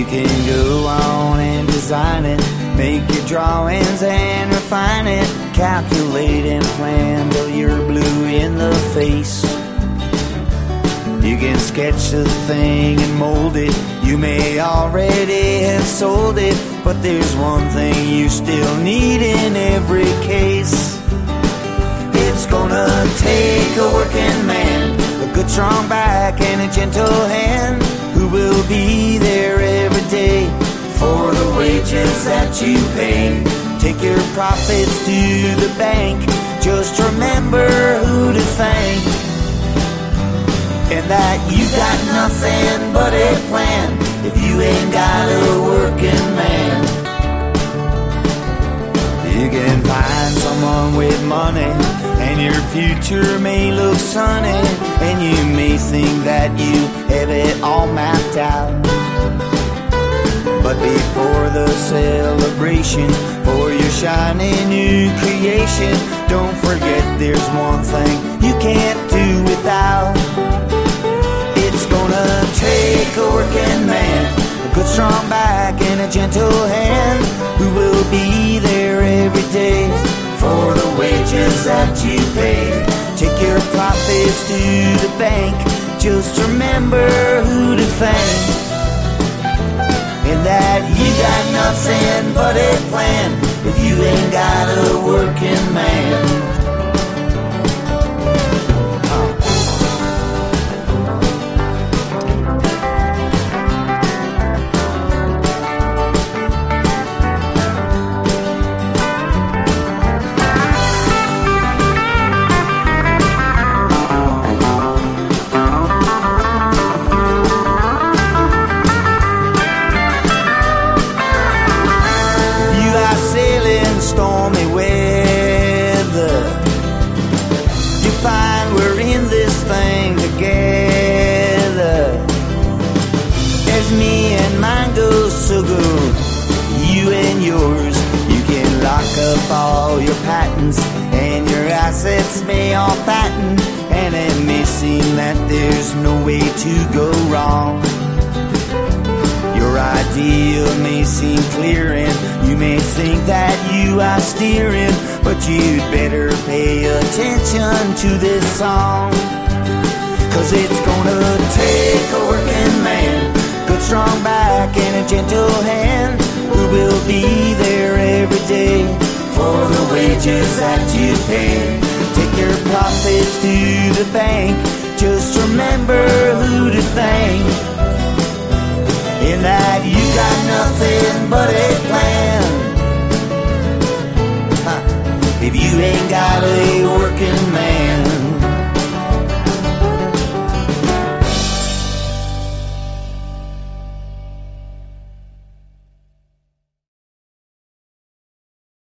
can go on and design it, make your drawings and refine it, calculate and plan till you're blue in the face. You can sketch the thing and mold it, you may already have sold it, but there's one thing you still need in every case. It's gonna take a working man, a good strong back and a gentle hand, who will be there every day for the wages that you pay. Take your profits to the bank, just remember who to thank, and that you got nothing but a plan if you ain't got a working man. You can find someone with money and your future may look sunny, and you may think that you have it all mapped out. But before the celebration for your shiny new creation, don't forget there's one thing you can't do without. It's gonna take a working man, a good strong back and a gentle hand, who will be there every day for the wages that you pay. Take your profits to the bank, just remember who to thank, and that you got nothing but a plan if you ain't got a working man. Stormy weather, you find we're in this thing together. As me and mine goes so good, you and yours, you can lock up all your patents, and your assets may all fatten, and it may seem that there's no way to go wrong. Your idea may seem clear and you may think that you are steering, but you'd better pay attention to this song, 'cause it's gonna take a working man, good strong back and a gentle hand, who will be there every day for the wages that you pay. Take your profits to the bank, just remember who to thank, in that you got nothing but a plan if you ain't got a working man.